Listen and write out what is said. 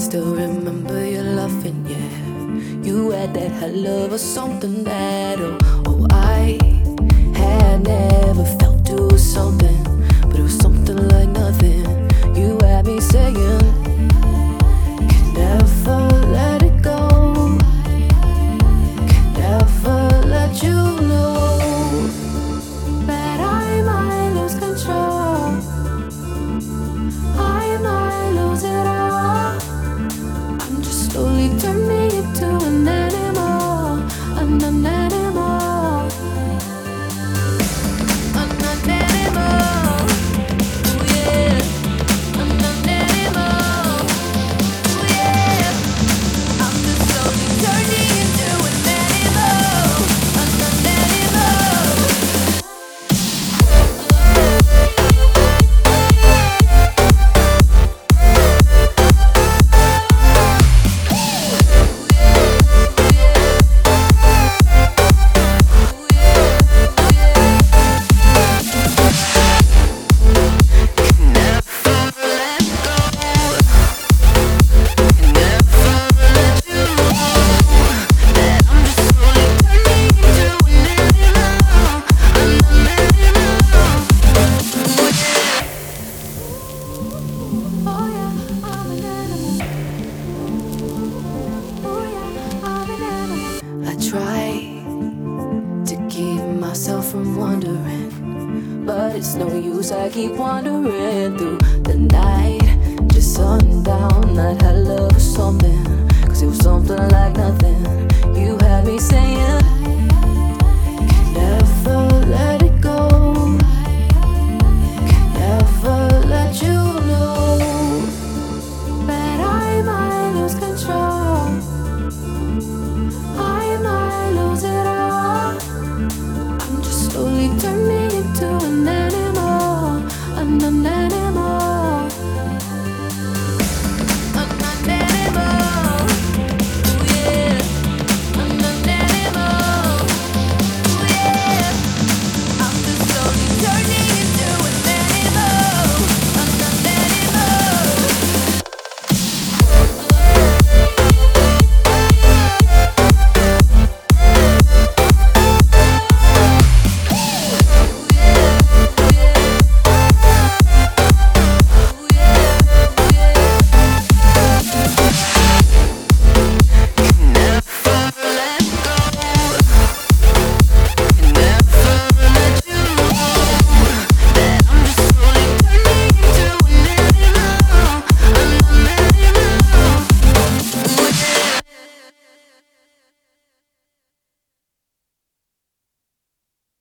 still remember you laughing, yeah. You had that hot love or something that, I had never felt to something, but it was something like nothing. You had me saying, can never let it go, can never let you know that I might lose control, I might lose it all. I'm just slowly turning into an animal, an animal, an animal. Ooh yeah, an animal. Ooh yeah, I'm just slowly turning into an animal, an animal. I try to keep myself from wondering, but it's no use, I keep wandering through the night, just sundown. I'd had love or something, 'cause it was something like nothing.